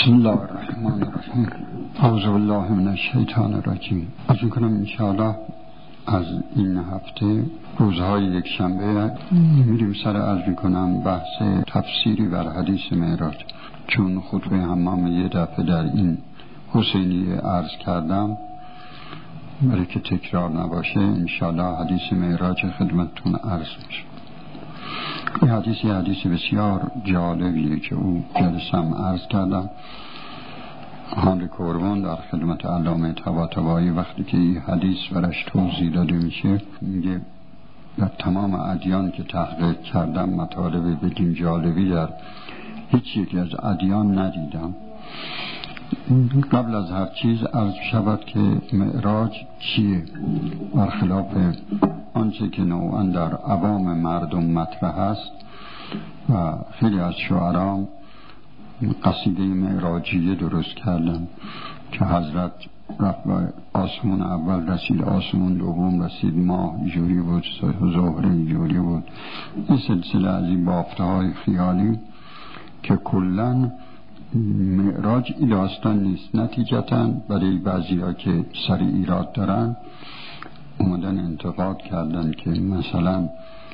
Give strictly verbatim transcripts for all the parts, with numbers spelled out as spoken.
بسم الله الرحمن الرحیم. اعوذ بالله من الشیطان الرجیم. از میکنم انشاءالله از این هفته روزهای یک شنبه میریم سر از میکنم بحث تفسیری بر حدیث معراج، چون خطبه حمام یه دفعه در این حسینی عرض کردم برای که تکرار نباشه. انشاءالله حدیث معراج خدمتتون عرض میشه. این حدیث یه حدیث بسیار جالبیه که او جلسم عرض کردم. هانری کوربون در خدمت علامه طباطبایی وقتی که این حدیث برش توضیح داده میشه میگه در تمام ادیان که تحقیق کردم مطالب بدین جالبی در هیچ یکی از ادیان ندیدم. قبل از هر چیز عرض شود که معراج چیه، برخلاف آنچه که نوعا در عوام مردم مطرح است و خیلی از شعرا قصیده معراجیه درست کردن که حضرت رفت به آسمون اول رسید، آسمون دوم رسید، ماه جوری بود، زهره جوری بود. این سلسله از این بافته های خیالی که کلن معراج این داستان نیست. نتیجتاً برای بعضی ها که سر ایراد دارن اومدن انتقاد کردن که مثلا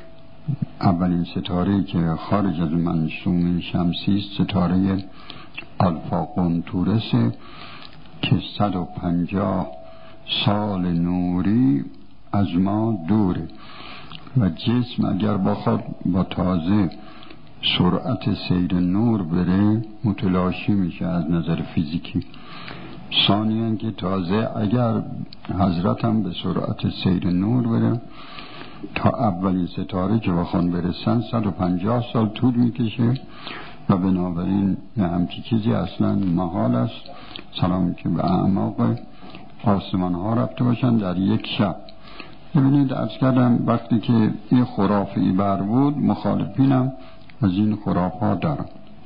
اولین ستاره که خارج از منظومه شمسی است ستاره الفا قنطورسه که صد و پنجاه سال نوری از ما دوره و جسم اگر بخواد با تازه سرعت سیر نور بره متلاشی میشه از نظر فیزیکی. ثانیاً که تازه اگر حضرت هم به سرعت سیر نور بره تا اولین ستاره که بخوان برسن صد و پنجاه سال طول میکشه و بنابراین همچی چیزی اصلا محال است سلام که به اعماق آسمان ها رفته باشن در یک شب. ببینید عرض کردم وقتی که این خرافی بر بود مخالفینم از این خرافات دارم.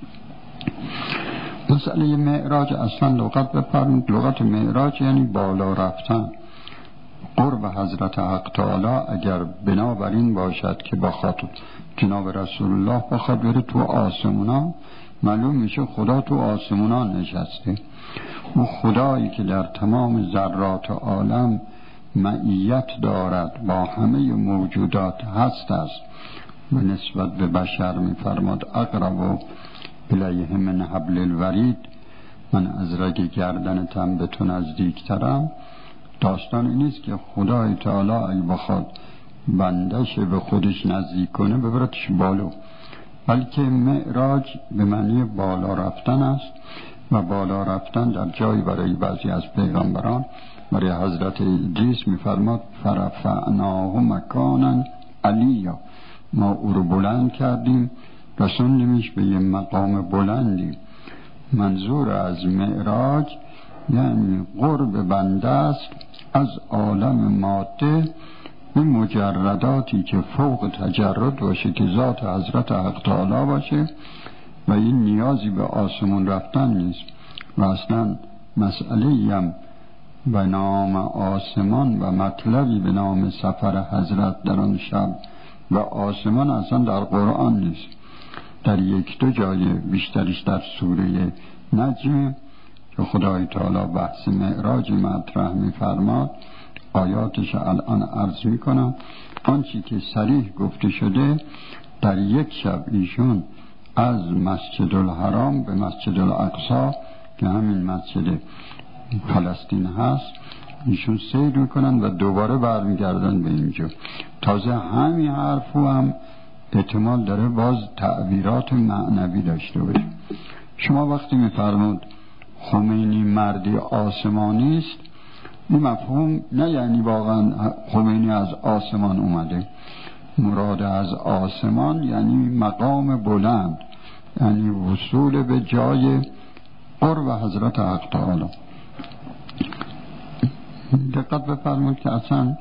مسئله معراج اصلا لغت بفرمید، لغت معراج یعنی بالا رفتن. قرب حضرت حق تعالی اگر بنابراین باشد که بخواد جناب رسول الله بخواد بره تو آسمونا، معلوم میشه خدا تو آسمونا نشسته. او خدایی که در تمام ذرات عالم معیت دارد با همه موجودات هست است و نسبت به بشر میفرماد اقرب الیه من حبل الورید، من از رگ گردنتم به تو نزدیکترم. داستان این نیست که خدای تعالی اگه بخواد بندش به خودش نزدیک کنه ببرتش بالو، بلکه معراج به معنی بالا رفتن است و بالا رفتن در جایی برای بعضی از پیغمبران، برای حضرت ادریس میفرماد فرفعناه مکانا علیا، ما او رو بلند کردیم رسوندیمش به یه مقام بلندی. منظور از معراج یعنی قرب بنده است از عالم ماده به مجرداتی که فوق تجرد باشه که ذات حضرت حق تعالی باشه و این نیازی به آسمون رفتن نیست و اصلا مسئله هم به نام آسمان و مطلبی به نام سفر حضرت در آن شب و آسمان اصلا در قرآن نیست. در یک دو جای بیشترش در سوره نجم که خدای تعالی بحث معراج مطرح می‌فرماد آیاتش الان عرض می‌کنم. آنچه که صریح گفته شده در یک شب ایشون از مسجد الحرام به مسجد الاقصی که همین مسجد فلسطین هست ایشون سیر میکنن و دوباره برمیگردن به اینجا. تازه همین حرفو هم احتمال داره باز تعبیرات معنوی داشته باشه. شما وقتی میفرمود خمینی مردی آسمانی است، این مفهوم نه یعنی واقعا خمینی از آسمان اومده. مراد از آسمان یعنی مقام بلند، یعنی وصول به جای قرب حضرت حق تعالی. دقت بفرمایید که اصلا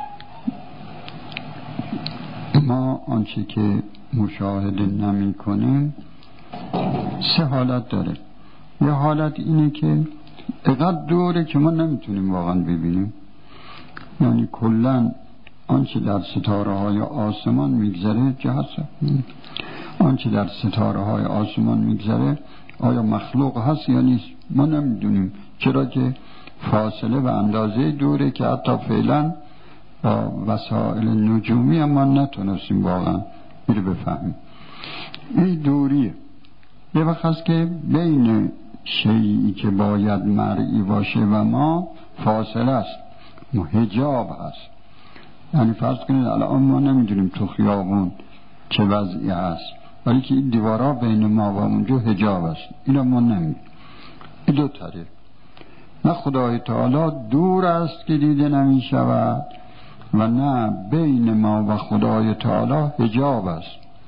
ما آنچه که مشاهده نمی کنیم سه حالت داره. یه حالت اینه که اقدر دوره که ما نمیتونیم واقعا ببینیم، یعنی کلن آنچه در ستاره های آسمان میگذره جهت آنچه در ستاره های آسمان میگذره آیا مخلوق هست یا نیست؟ ما نمیدونیم، چرا که فاصله و اندازه دوره که حتی فعلا با وسایل نجومی هم ما نتونستیم واقعا این رو بفهمیم. این دوریه. یه وقت هست که بین شیئی که باید مرئی باشه و ما فاصله است، حجاب هست. یعنی فرض کنید الان ما نمیدونیم تو خیابون چه وضعی هست، ولی که این دیوارا بین ما و اونجا حجاب است، اینا ما نمیدونیم. این دو طریق. نه خدای تعالی دور است که دیده نمی شود و نه بین ما و خدای تعالی حجاب است.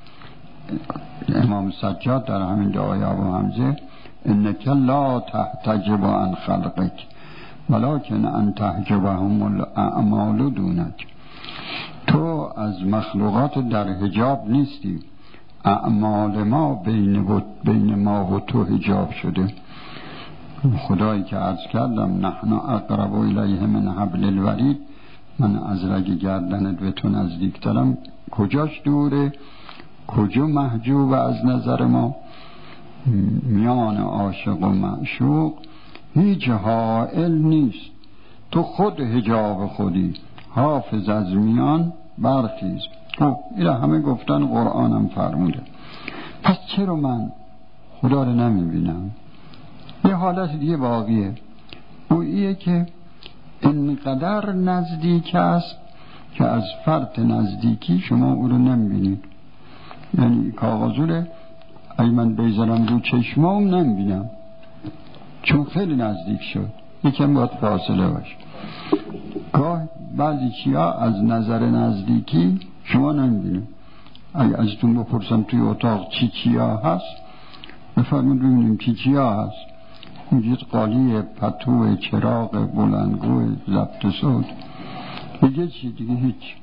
امام سجاد در همین دعای ابو حمزه انک لا تحتجب عن خلقک ولکن ان تحجبهم الاعمال دونک. تو از مخلوقات در حجاب نیستی، اعمال ما بین, بین ما و تو حجاب شده. خدایی که عرض کردم نحن اقرب الیه من حبل الورید، من از رگ گردنت به تو نزدیکترم. کجاش دوره؟ کجا محجوب از نظر ما؟ میان عاشق و معشوق هیچ حائل نیست، تو خود حجاب خودی. حافظ از میان برخیز. خب این همه گفتن، قرآن هم فرموده. پس چرا من خدا رو نمیبینم؟ یه حالت دیگه باقیه، او ایه که اینقدر نزدیک است که از فرط نزدیکی شما او رو نمیبینید. یعنی کاغذوره اگه من بیزارم رو چشمام نمیبینم، چون خیلی نزدیک شد. یکم باید فاصله باشه. گاه بعضی چیا از نظر نزدیکی شما نمیبینید. اگه ازتون بپرسم توی اتاق چی چیا هست، بفرمون ببینیم چی چیا هست. میگید قالی، پتو، چراغ، بلندگو، ضبط صوت. دیگه چی؟ دیگه هیچ.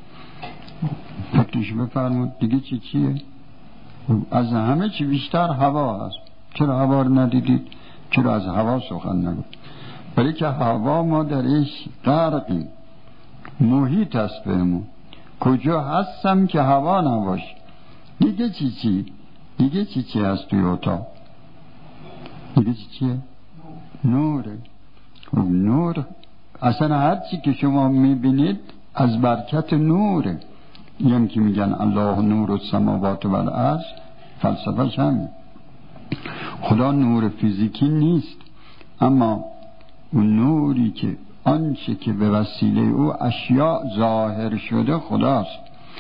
فکرش بفرمود دیگه چی چیه؟ از همه چی بیشتر هوا هست. چرا هوا رو ندیدید؟ چرا از هوا سخن نگو؟ ولی که هوا ما درش غرقیم، محیط است بهمون. کجا هستم که هوا نباشه؟ دیگه چی چی؟ دیگه چی چی هست توی اتاق؟ دیگه چی چیه؟ نوره. خب نور اصلا هر چی که شما میبینید از برکت نوره. این که میگن الله نور السماوات و الارض، فلسفه‌ش همین. خدا نور فیزیکی نیست، اما اون نوری که آنچه که به وسیله او اشیاء ظاهر شده خداست.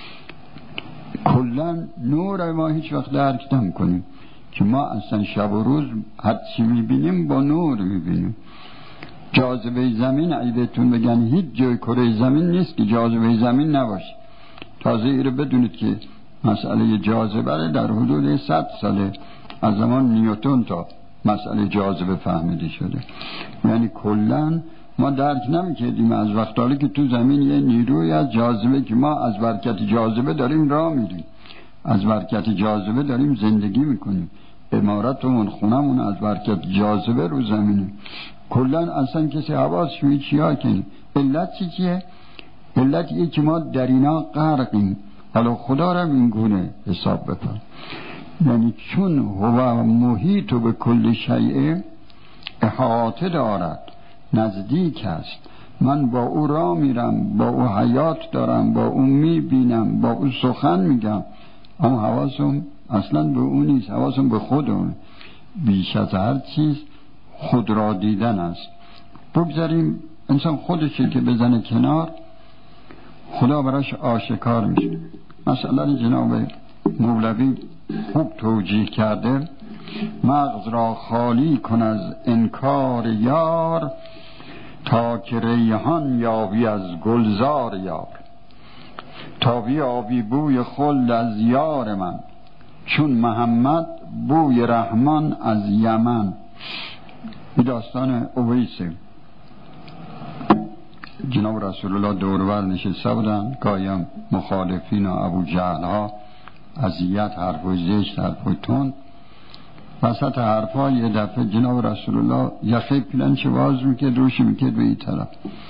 کلا نور ما هیچ وقت درک نمی‌کنیم که ما اصلا شب و روز هر چی میبینیم با نور میبینیم. جاذبه زمین اگه بهتون بگن هیچ جای کره زمین نیست که جاذبه زمین نباشه. تازه ای رو بدونید که مسئله جاذبه در حدود صد ساله از زمان نیوتن تا مسئله جاذبه فهمیده شده. یعنی کلا ما درک نمی‌کردیم از وقتی که تو زمین یه نیروی از جاذبه که ما از برکت جاذبه داریم راه میریم، از برکت جاذبه داریم زندگی میکنیم، عمارتمون خونمون از برکت جاذبه رو زمینه. کلا اصلا کسی حواسش به چیا کنه؟ علت چی چیه؟ علت یه که ما در اینا غرقیم. حالا خدا را این گونه حساب بکن، یعنی چون هو محیط به کل شیء، احاطه دارد، نزدیک است. من با او راه میرم، با او حیات دارم، با او میبینم، با او سخن میگم، اما حواسم اصلا به او نیست، حواسم به خودم. بیش از هر چیز خود را دیدن است. بگذاریم انسان خودشی که بزنه کنار، خدا براش آشکار میشه. مثلا جناب مولوی خوب توجیه کرده، مغز را خالی کن از انکار یار، تا که ریحان یابی از گلزار یار. تا بیابی بوی خلد از یار من، چون محمد بوی رحمان از یمن. این داستان اویسه. جناب رسول الله دورور نشسته بودن، گاهی مخالفین و ابو جهل ها اذیت، حرف زشت، حرف تند. وسط حرفا یه دفعه جناب رسول الله یخه پیلنش باز میکرد، روش میکرد به این طرف.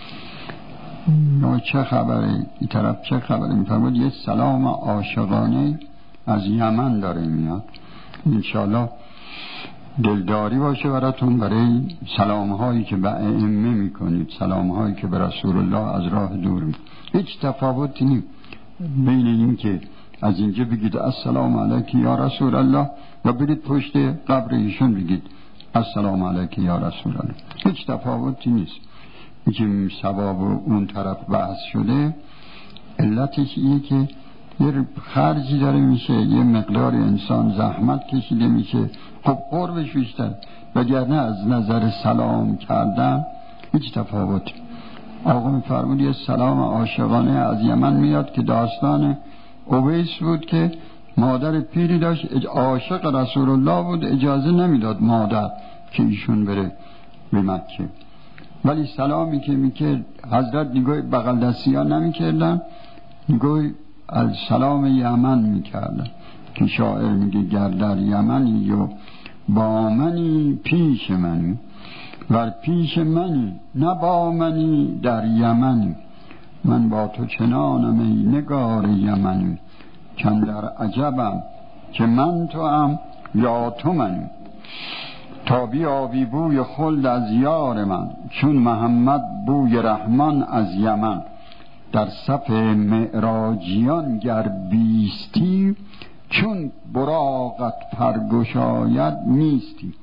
چه خبره؟ این طرف چه خبره؟ میفرمود یه سلام عاشقانه از یمن داره میاد. انشالله دلداری باشه براتون برای سلام هایی که به ائمه میکنید، سلام هایی که به رسول الله از راه دور میکنید. هیچ تفاوتی نیست بین این که از اینجا بگید السلام علیک یا رسول الله یا برید پشت قبر ایشون بگید السلام علیک یا رسول الله. هیچ تفاوتی نیست. این که ثواب اون طرف بحث شده علتش اینه که یه خرجی داره میشه، یه مقدار انسان زحمت کشیده میشه، خب قربش بیشتر، وگرنه از نظر سلام کردن هیچ تفاوتی. آقا میفرمود یه سلام عاشقانه از یمن میاد که داستان اویس بود که مادر پیری داشت عاشق رسول الله بود، اجازه نمیداد مادر که ایشون بره به مکه، ولی سلامی که میکرد حضرت نگاه بغل دستی ها نمیکردن، نگاه از سلام یمن میکردن که شاعر میگه گر در یمنی و با منی پیش منی ور پیش منی نه با منی در یمنی، من با تو چنانم ای نگار یمنی کن در عجبم که من تو هم یا تو منی، تا بیابی بوی خلد از یار من چون محمد بوی رحمان از یمن، در صف معراجیان گر بیستی چون براقت پرگشاید نیستی.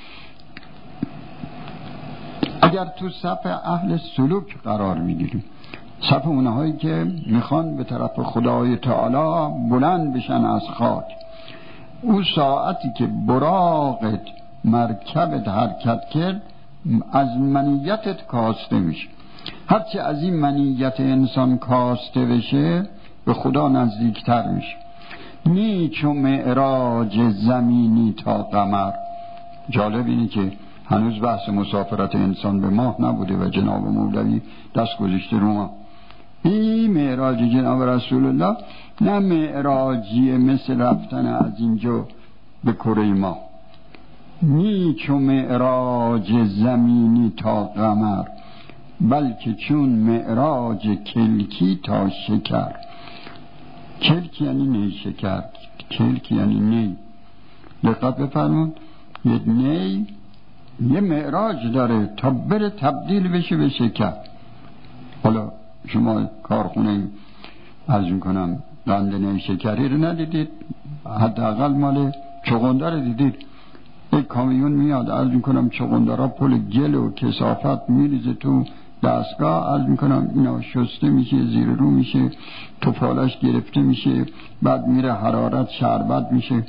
اگر تو صف اهل سلوک قرار میگیری، صف اونهایی که میخوان به طرف خدای تعالی بلند بشن از خاک، او ساعتی که براقت مرکبت حرکت کرد از منیتت کاسته میشه. هرچی از این منیت انسان کاسته بشه به خدا نزدیکتر میشه. نی چو معراج زمینی تا قمر. جالب اینه که هنوز بحث مسافرت انسان به ماه نبوده و جناب مولوی دست گذاشته رو ما. این معراج جناب رسول الله نه معراجی مثل رفتن از اینجا به کره ماه، نی چو معراج زمینی تا قمر، بلکه چون معراج کلکی تا شکر. کلک یعنی نی شکر، کلک یعنی نی. دقت بفرمون، یه نی یه معراج داره تا بره تبدیل بشه به شکر. حالا شما کارخونه از میکنم قند نی شکری رو ندیدید؟ حداقل مال چغنده رو دیدید؟ یک کامیون میاد عرض میکنم چغندرها پل گل و کثافت میریزه تو دستگاه، عرض میکنم اینا شسته میشه، زیر رو میشه، توپالش گرفته میشه، بعد میره حرارت شربت میشه،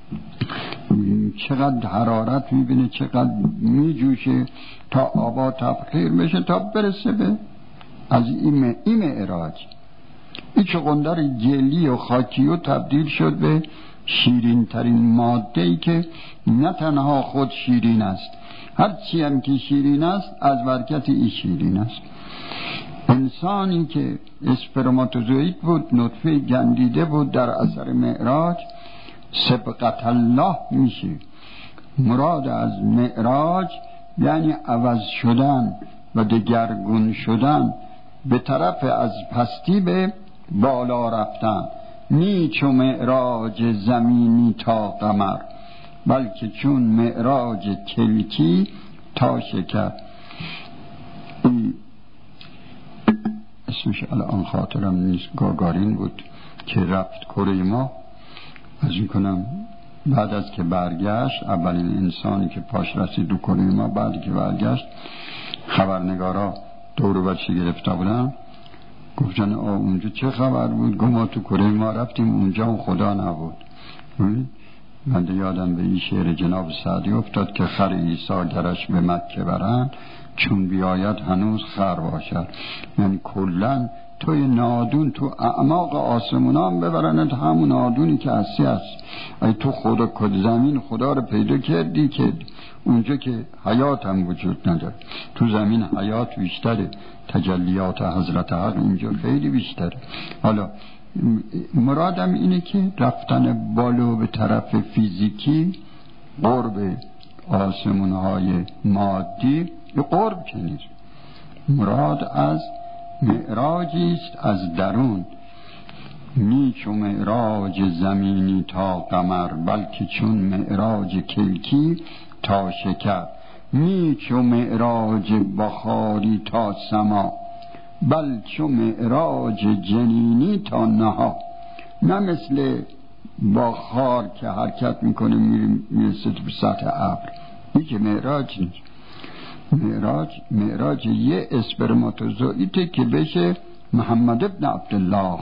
چقدر حرارت میبینه چقدر میجوشه تا آبا تفخیر بشه تا برسه به از این این معراج. این چغندر گلی و خاکی و تبدیل شد به شیرین ترین ماده ای که نه تنها خود شیرین است، هر چی هم که شیرین است از برکت این شیرین است. انسانی که اسپرماتوزوئید بود، نطفه گندیده بود، در اثر معراج سبقت الله میشه. مراد از معراج یعنی عوض شدن و دگرگون شدن، به طرف از پستی به بالا رفتن. نی چو معراج زمینی تا قمر، بلکه چون معراج کلکی تا شکر. اسمش الان خاطرم نیست، گاگارین بود که رفت کره ما. از این کنم بعد از که برگشت، اولین انسانی که پاش رسید دو کره ما، بعد که برگشت خبرنگارا دور و برش گرفته بودن، گفتن آه اونجا چه خبر بود؟ گفت ما تو کره ما رفتیم اونجا و خدا نبود. من یادم به این شعر جناب سعدی افتاد که خر عیسی گرش به مکه برن چون بیاید هنوز خر باشد. یعنی کلن توی نادون تو اعماق آسمونان ببرند، همون نادونی که هستی هست. ای تو خدا کد زمین خدا رو پیدا کردی که اونجا که حیات هم وجود نداره، تو زمین حیات بیشتره، تجلیات حضرت حق اینجا خیلی بیشتره. حالا مرادم اینه که رفتن بالو به طرف فیزیکی، قرب آسمونهای مادی، یه قرب که نیست. مراد از معراجی است از درون. نی چو معراج زمینی تا قمر، بلکه چون معراج کلکی تا شکر، نی چو معراج بخاری تا سما، بل چو معراج جنینی تا نها. نه مثل بخار که حرکت میکنه میرسه تو سطح ابر، این که معراج نیست. معراج معراج یه اسپرماتوزوئیته که بشه محمد ابن عبدالله.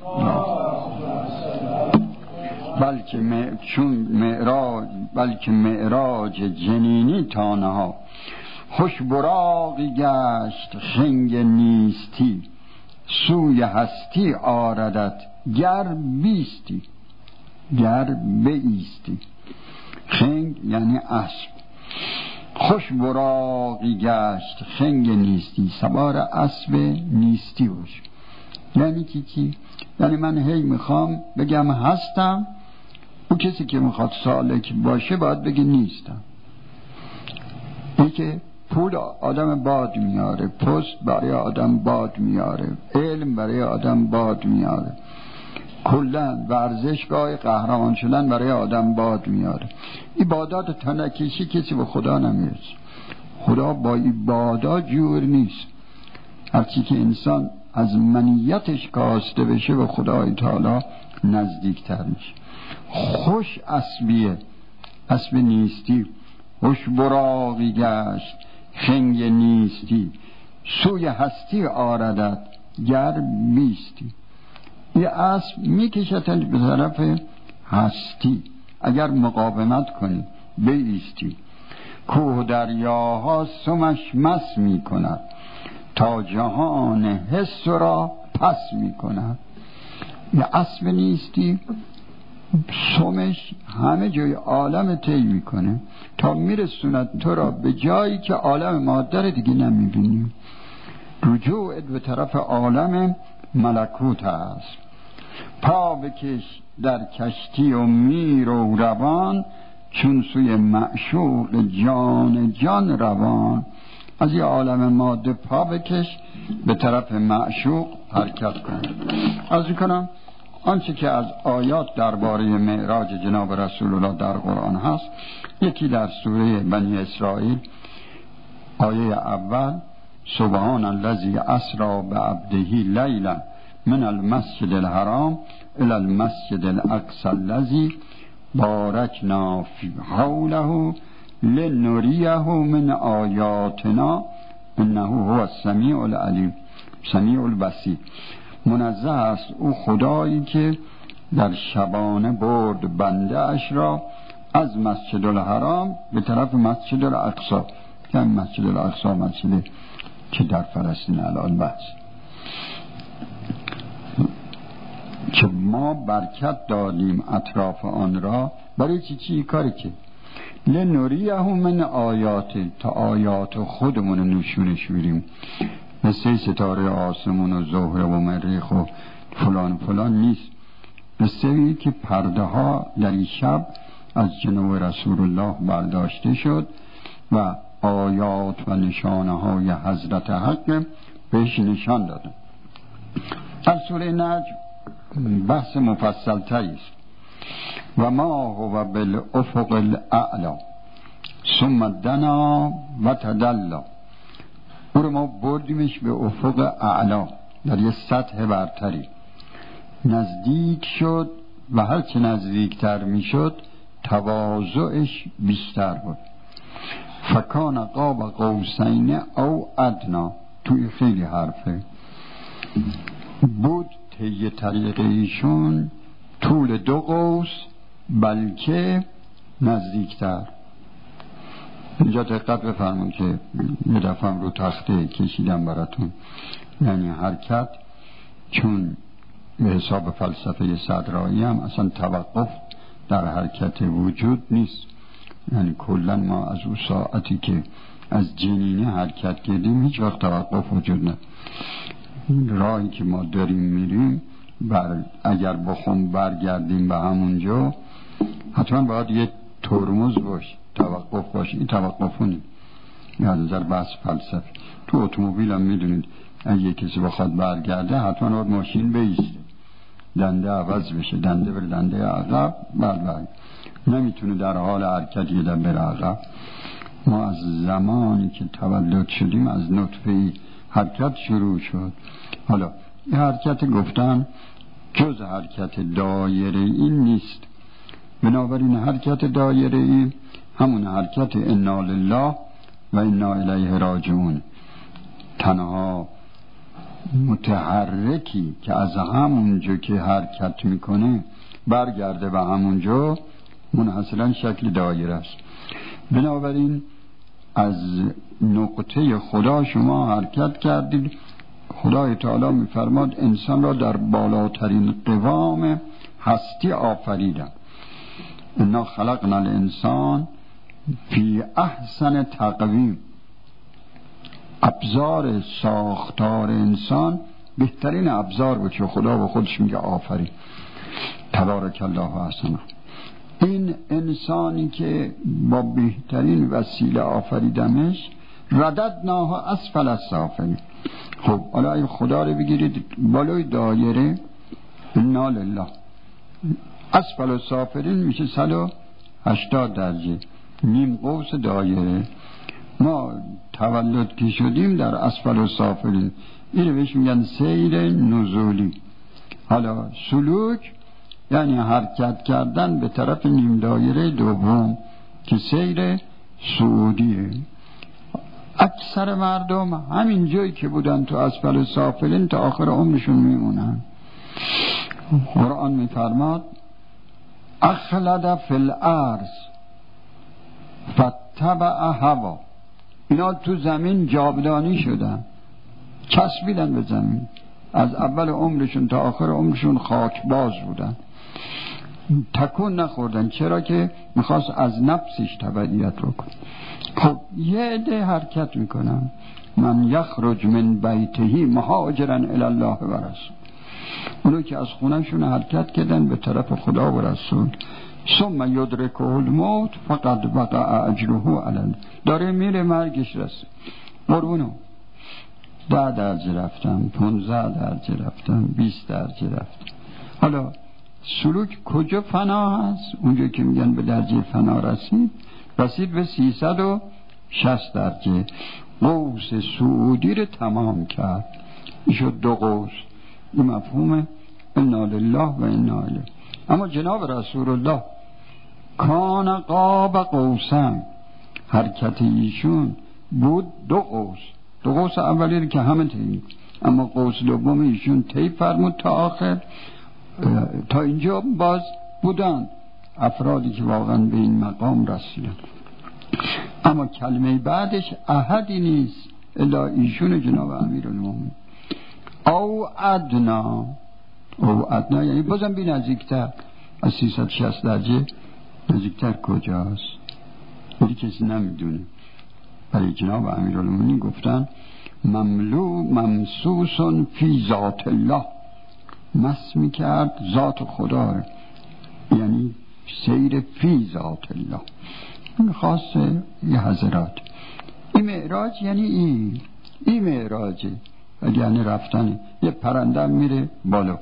بلکه م... چون معراج بلکه معراج جنینی تا نها، خوش براقی گشت خنگ نیستی، سوی هستی آردت گر بیستی، گر بایستی. خنگ یعنی اسب. خوش براقی گشت خنگ نیستی، سوار اسب نیستی باش. یعنی کی کی؟ یعنی من هی میخوام بگم هستم، اون کسی که میخواد سالک باشه باید بگه نیستم. این که پول آدم باد میاره، پست برای آدم باد میاره، علم برای آدم باد میاره، کلن ورزشگاه قهرمان شدن برای آدم باد میاره. این بادات تا نکشی کسی به خدا نمیرسه. خدا با این بادا جور نیست. هرچی که انسان از منیتش کاسته بشه به خدای تعالی نزدیکتر میشه. خوش اسبیه، اسب نیستی. خوش براقی گشت خنگ نیستی، سوی هستی آردت گر بیستی. یه اسب میکشتن به طرف هستی اگر مقاومت کنی، بیستی. کوه دریاها سمش مس میکند، تا جهان حس را پس میکند. یه اسب نیستی سمش همه جای عالم طی میکنه تا میرسوند تو را به جایی که عالم مادر دیگه نمیبینی. رجوعت به طرف عالم ملکوت است. پا بکش در کشتی و میر و روان، چون سوی معشوق جان جان روان. از یه عالم ماده پا بکش به طرف معشوق حرکت کن. از میکنم آنچه که از آیات درباره معراج جناب رسول الله در قرآن هست، یکی در سوره بنی اسرائیل آیه اول، سبحان الذی اسری بعبده لیلا من المسجد الحرام الی المسجد الاقصی الذی بارکنا فی حوله لنریه من آیاتنا انه هو السمیع العلیم سمیع البصیر. منزه است او خدایی که در شبانه برد بنده اش را از مسجد الحرام به طرف مسجد الاقصی، که مسجد الاقصی مسجد که در فلسطین الان بس، که ما برکت دادیم اطراف آن را. برای چی چی کاری که لنوریه من آیات، تا آیات خودمون نشونش میریم. مثل ستاره آسمون و زهره و مریخ و فلان فلان نیست. مثل که پرده ها در این شب از جناب رسول الله برداشته شد و آیات و نشانه های حضرت حق بهش نشان دادن. در سوره نجم بحث مفصل تری است. و ما هو بالافق الاعلی ثم دنا و تدلا. او رو ما بردیمش به افق اعلا، در یه سطح برتری نزدیک شد و هرچه نزدیکتر می شد تواضعش بیشتر بود. فکان قاب قوسین او ادنا، توی خیلی حرفه بود طی طریق ایشون طول دو قوس بلکه نزدیکتر. اینجا دقت بفرمون که یه دفعه رو تخته کشیدم براتون. یعنی حرکت چون به حساب فلسفه صدرایی هم اصلا توقف در حرکت وجود نیست. یعنی کلا ما از اون ساعتی که از جنینه حرکت کردیم هیچ وقت توقف وجود نداره. راهی که ما داریم میریم بر اگر بخوام برگردیم به همونجا حتما باید یه ترمز باشه، توقف باشه. این توقفونی از نظر بحث فلسفی. تو اتومبیل هم میدونید اگه کسی بخواد برگرده حتما باید ماشین بیسته، دنده عوض بشه، دنده بر دنده عقب بعد بعد. نمیتونه در حال حرکت یه دم بره عقب. ما از زمانی که تولد شدیم از نطفه حرکت شروع شد. حالا این حرکت گفتن جز حرکت دایره ای نیست، بنابراین حرکت دایره ای همون حرکت انا لله و انا الیه راجعون. تنها متحرکی که از همونجا که حرکت میکنه برگرده و همونجا منحصرا شکل دایره است. بنابراین از نقطه خدا شما حرکت کردید. خدای تعالی میفرماد انسان را در بالاترین قوام هستی آفریدم. انا خلقنا الانسان فی احسن تقویم. ابزار ساختار انسان بهترین ابزار بود که خدا به خودش میگه آفرین. تبارک الله احسن. این انسانی که با بهترین وسیله آفریدمش رددناه اسفل السافلین. خب حالا اگه خدا رو بگیرید بالای دایره انا لله، اسفل السافلین میشه صد و هشتاد درجه، نیم قوس دایره. ما تولد که شدیم در اسفل السافلین، اینو بهش میگن سیر نزولی. حالا سلوک یعنی حرکت کردن به طرف نیم دایره دوم که سیر صعودیه. اکثر مردم همین جایی که بودن تو اسفل السافلین تا آخر عمرشون میمونن. قرآن میفرماد اخلد فی الارض فتبع هوا. اینا تو زمین جاودانی شدن، چسبیدن به زمین، از اول عمرشون تا آخر عمرشون خاک باز بودن، تکون نخوردن. چرا که میخواست از نفسش تبعیت رو کن. خب یه عده حرکت میکنن، من یخرج من بیته مهاجرا الی الله و رسول. اونو که از خونهشون حرکت کردن به طرف خدا و رسول. ثم یدرکه الموت فقد وقع اجره علی. داره میره مرگش رسه. قربونو ده درجه رفتم، پونزده درجه رفتم، بیست درجه رفتم. حالا سلوک کجا فنا هست؟ اونجا که میگن به درجه فنا رسید، رسید به سیصد و شصت درجه. قوس صعودی رو تمام کرد، این شد دو قوس. این مفهوم انا لله و انا الیه. اما جناب رسول الله کان قاب قوسین، حرکت ایشون بود دو قوس. دو قوس اولی رو که همه طی، اما قوس دوم ایشون طی فرمود تا آخر. تا اینجا باز بودن افرادی که واقعا به این مقام رسیدن. اما کلمه بعدش احدی نیست الا ایشون جناب امیرالمومنین. او ادنا، او ادنا یعنی بازم بی نزدیکتر. از سیصد و شصت درجه نزدیکتر کجاست؟ ولی کسی نمیدونه. برای جناب امیرالمومنین گفتن مملو ممسوس فی ذات الله، مس میکرد ذات خدا رو، یعنی سیر فی ذات الله. این خاصه یه حضرات. این معراج یعنی این این معراجه، یعنی رفتن. یه پرنده میره بالا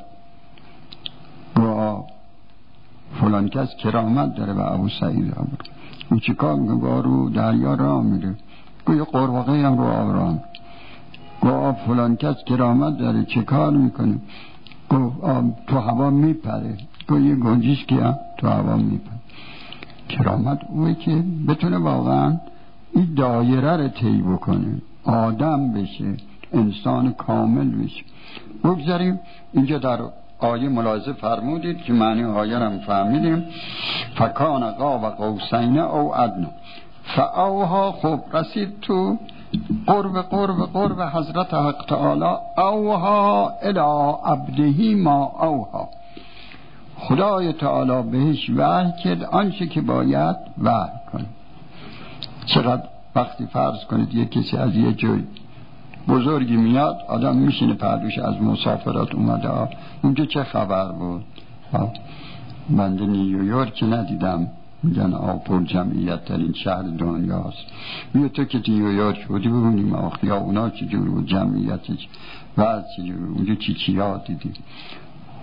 با فلان کس کرامت داره و ابو سعید عمرو او چی کار میکنه؟ رو دریا راه میره، یه قرباقه هم رو آب راه میره. با فلان کس کرامت داره چه کار میکنه؟ تو هوا میپره. یه گنجیش که هم تو هوا میپره. کرامت اوه که بتونه واقعا این دایره رو طی بکنه، آدم بشه، انسان کامل بشه. بگذاریم اینجا در آیه ملاحظه فرمودید که معنی آیه رو هم فهمیدیم. فکان قاب قوسین او ادنا فاوها. خب رسید تو قرب قرب قرب حضرت حق تعالی. اوها الی عبده ما اوها. خدای تعالی بهش وحی کرد آنچه که باید وحی کنه. چقدر وقتی فرض کنید یک کسی از یه جای بزرگی میاد، آدم میشینه پهلوش، از مسافرات اومده، اونجا چه خبر بود؟ بنده نیویورک ندیدم، میگن آپور جمعیت ترین شهر دنیاست. بیا تو که نیویورک بودی ببینیم آخیا اونا چجور بود، جمعیتش بعد چجور، اونجا چی چی ها دیدی.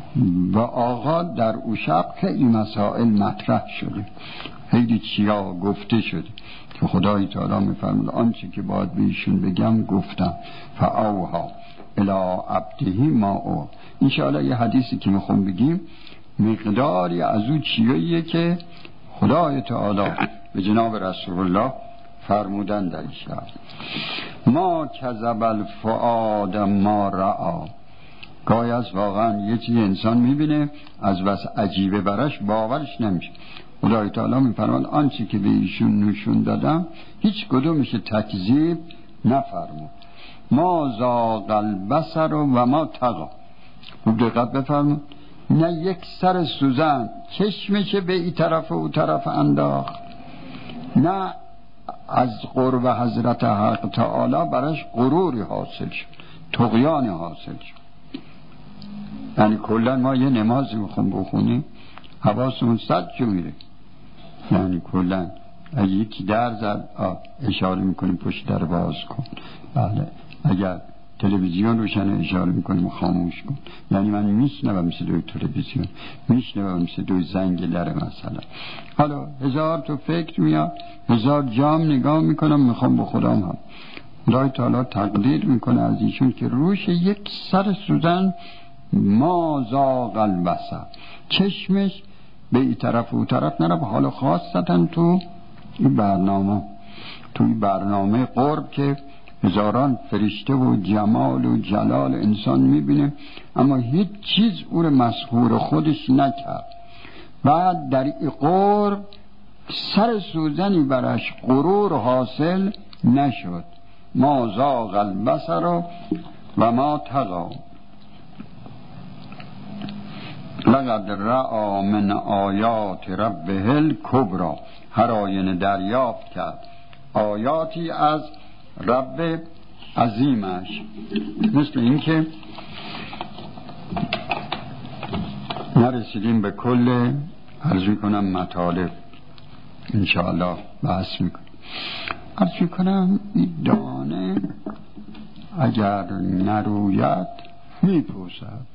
و آقا در او شب خیلی مسائل مطرح شده، خیلی چیا گفته شده که خدای تعالی میفرمود آنچه که باید به ایشون بگم گفتم. فاوها الی عبده ما او. انشاءالله یه حدیثی که میخوام بگیم مقداری از او چیاییه که خدای تعالی به جناب رسول الله فرمودن در این شب. ما کذب الفؤاد ما رأى. گاهی از واقعا یه چیز انسان میبینه از بس عجیبه برش باورش نمیشه. خدای تعالی میفرماد آنچه که به ایشون نشون دادم هیچ کدومش تکذیب نفرمود. ما زاغ البصر و ما طغی. خوب دقت بفرمود، نه یک سر سوزن چشمش به این طرف و اون طرف انداخت، نه از قرب حضرت حق تعالی برش غروری حاصل شد، طغیانی حاصل شد. یعنی کلا ما یه نمازی میخوام بخونیم حواسمون صد جو میره، یعنی کلا اگه یکی در زد اشاره میکنیم پشت در باز کن، بله اگر تلویزیون روشن اشاره میکنیم خاموش کن. یعنی من میشنوم صدای تلویزیون، میشنوم صدای زنگ لره مثلا. حالا هزار تو فکر میاد، هزار جام نگاه میکنم، میخوام با خودم هم خدای تعالی تقدیر میکنه از ایشون که روش یک سر سوزن ما زاغ البصر، چشمش به این طرف و اون طرف نره. حالا خاصتا تو این برنامه تو این برنامه قرب که هزاران فرشته و جمال و جلال انسان میبینه اما هیچ چیز او رو مسحور خودش نکرد. بعد در این قرب سر سوزنی برش غرور حاصل نشد. ما زاغ البصر و ما طغی لقد رأى من آیات ربه الکبری. هر آینه دریافت کرد آیاتی از رب عظیمش. مثل این که نرسیدیم به کل عرض میکنم مطالب، انشاءالله بحث میکنم. عرض میکنم این دانه اگر نروید میپوسد.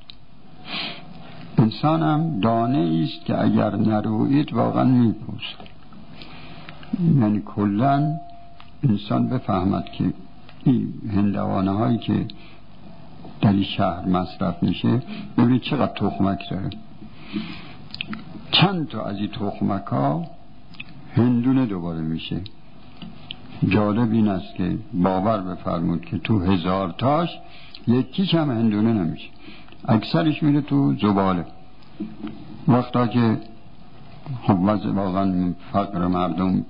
انسانم دانه ایست که اگر نروید واقعا میپوسد. یعنی کلن انسان بفهمد که این هندوانه هایی که در این شهر مصرف میشه ببینید چقدر تخمک داره. چند تا از این تخمک ها هندونه دوباره میشه. جالب این است که باور بفرمود که تو هزار تاش یکیش هم هندونه نمیشه، اکثرش میره تو زباله. وقتا که خب وضع واقعا فقر مردم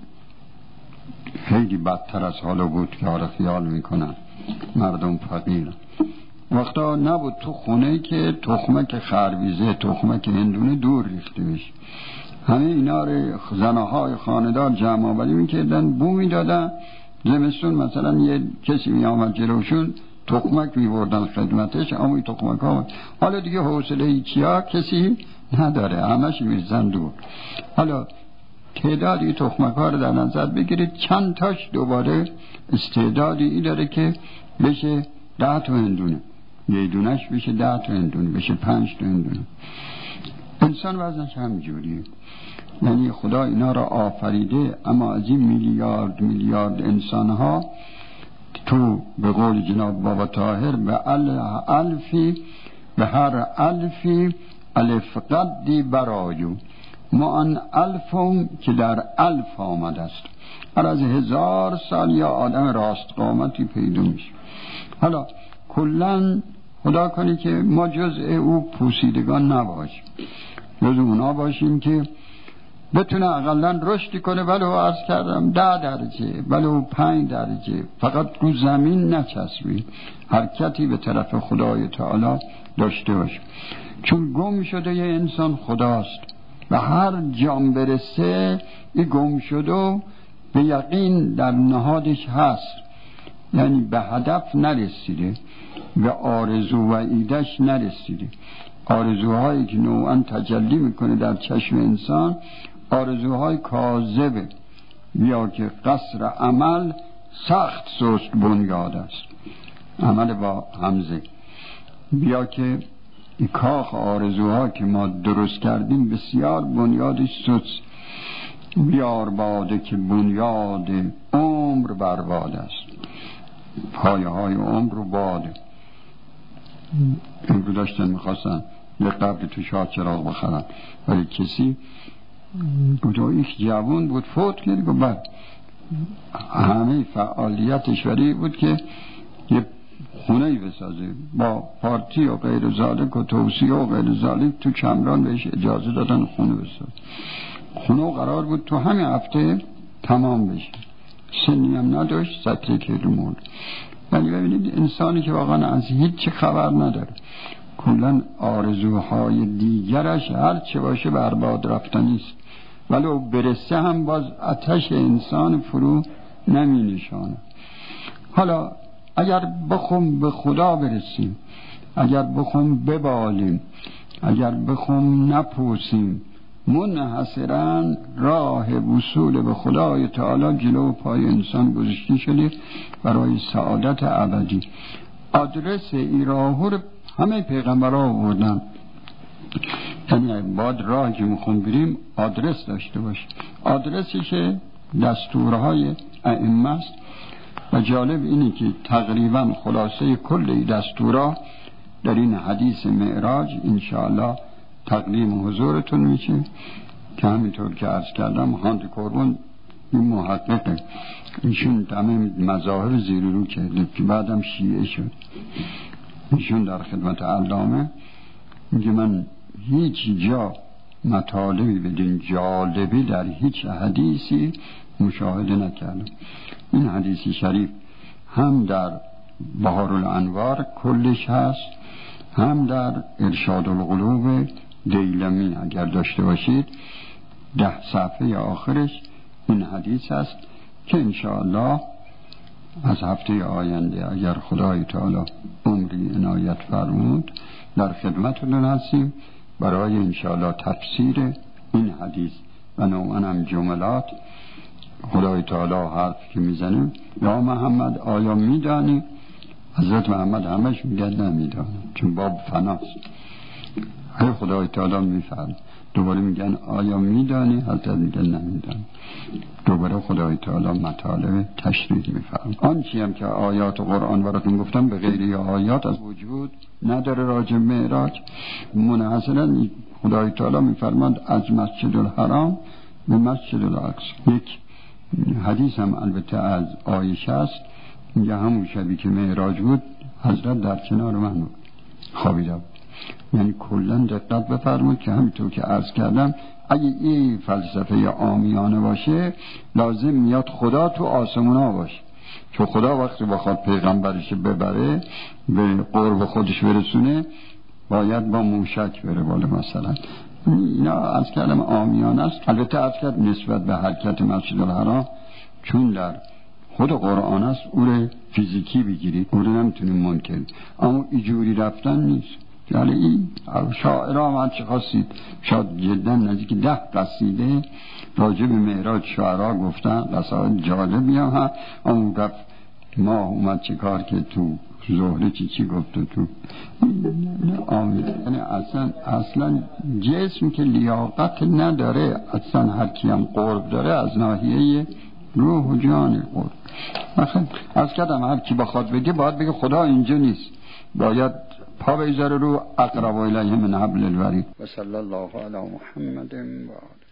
خیلی بدتر از حالا بود که آره خیال میکنن مردم فقیر. وقتا نبود تو خونه که تخمک خربیزه تخمک هندونه دور ریخته بشه. همه اینا رو زنهای خاندار جمع آوری میکردن، بو میدادن. زمستون مثلا یه کسی میامد جلوشون تخمک میبردن خدمتش، اما این تخمک ها حالا دیگه حوصله ایچی ها کسی نداره، همش میرزن دور. حالا تعدادی تخمک ها رو در نظر بگیرید، چند تاش دوباره استعدادی ای داره که بشه ده تا هندونه، یه دونش بشه ده تا هندونه، بشه پنج تا هندونه. انسان وزنش هم جوریه. یعنی خدا اینا را آفریده، اما از این میلیارد میلیارد انسان ها تو به قول جناب بابا طاهر به الفی به هر الفی الف قدی برایو، ما ان الفم که در الف آمده است. هر از هزار سال یا آدم راست قامتی پیدا میشه. حالا کلن خدا کنی که ما جزء او پوسیدگان نباشیم، جزء اونا باشیم که بتونه اقلن رشدی کنه، ولو عرض کردم ده درجه ولو پنج درجه، فقط رو زمین نچسبی، حرکتی به طرف خدای تعالی داشته باشه. چون گم شده یه انسان خداست و هر جام برسه این گم شده به یقین در نهادش هست. یعنی به هدف نرسیده، به آرزو و ایدش نرسیده. آرزوهایی که نوعا تجلی میکنه در چشم انسان آرزوهای کاذبه، یا که قصر عمل سخت سست بنیاد است، عمل با همزه، بیا که این کاخ آرزوها که ما درست کردیم بسیار بنیادش سست. بیار باده که بنیاد عمر بر باد است، پایه های عمر رو باده. این رو داشتن میخواستن یه قبر تو شاه چراغ بخرن، ولی کسی گویش جوان بود فوت کرد و بعد همه فعالیتش ولی بود که یه خونه بسازه با پارتی و غیر ذالک و توصیه و غیر ذالک. تو کمران بهش اجازه دادن خونه بسازه. خونه قرار بود تو همین هفته تمام بشه، سنی هم نداشت، سطری که رو مرد. ولی ببینید انسانی که واقعا از هیچ خبر نداره، کلن آرزوهای دیگرش هر چه باشه برباد رفتنی است، ولو برسه هم باز آتش انسان فرو نمی نشانه. حالا اگر بخوام به خدا برسیم، اگر بخوام ببالیم، اگر بخوام نپوسیم، منحصرا راه وصول به خدای تعالی جلو پای انسان گذاشته شده برای سعادت ابدی. آدرس این راه رو همه پیغمبرها آوردن، یعنی باید راه که میخوام بریم آدرس داشته باشه. آدرسش دستورهای ائمه است و جالب اینه که تقریبا خلاصه کل دستورها در این حدیث معراج انشاءالله تقدیم حضورتون میشه که همینطور که عرض کردم هاند کوربون این محققه، ایشون تمام مذاهب زیر رو کرده که بعدم شیعه شد. ایشون در خدمت علامه میگه من هیچ جا مطالبی بدین جالبی در هیچ حدیثی مشاهده نکردم. این حدیث شریف هم در بحار الانوار کلش هست، هم در ارشاد القلوب دیلمی اگر داشته باشید ده صفحه آخرش این حدیث هست که انشاءالله از هفته آینده اگر خدای تعالی عمری عنایت فرمود در خدمتتون هستیم برای انشاءالله تفسیر این حدیث و نوعاً هم جملات. خدای تعالی حرف که میزنیم یا محمد آیا میدانی؟ حضرت محمد همش میگن نمیدانم چون باب فناست. هر خدای تعالی میفهم دوباره میگن آیا میدانی؟ حضرت میگن نمیدانم. دوباره خدای تعالی مطالب تشریح میفهم. آنچه هم که آیات قرآن براتون گفتم به غیر آیات از وجود نداره. راجع معراج منحصرا خدای تعالی میفرماند از مسجد الحرام به مسجد الاقصی. یک حدیث هم البته از عایشه است، میگه همون شبی که معراج بود حضرت در کنار من بود خوابیده بود. یعنی کلن دقت بفرمایید که همینطور که عرض کردم اگه این فلسفه عامیانه باشه لازم میاد خدا تو آسمون ها باشه، چون خدا وقتی بخواد پیغمبرش ببره به قرب خودش برسونه باید با موشک بره بالا مثلا. اینا از کلم عامیانه است. البته از کلم نسبت به حرکت مسجد الحرام چون در خود قرآن است او رو فیزیکی بگیرید، او رو نمیتونیم منکر، اما ایجوری رفتن نیست. یعنی این شاعرام هر چه خواستید شاید جدا نزدیک ده قصیده راجع به معراج شعرها گفتن، قصاید جالبی هم ها. اون رفت ماه اومد چه کار که تو زهره چی چی گفت تو آمین. یعنی اصلا اصلا جسم که لیاقت نداره، اصلا هر کی هم قرب داره از ناحیه روح و جان قرب. مثلا از کدام هر کی بخواد بگه باید بگه خدا اینجا نیست، باید پا بیزاره رو اقرب الیه من حبل الورید. و صلی الله علی محمد و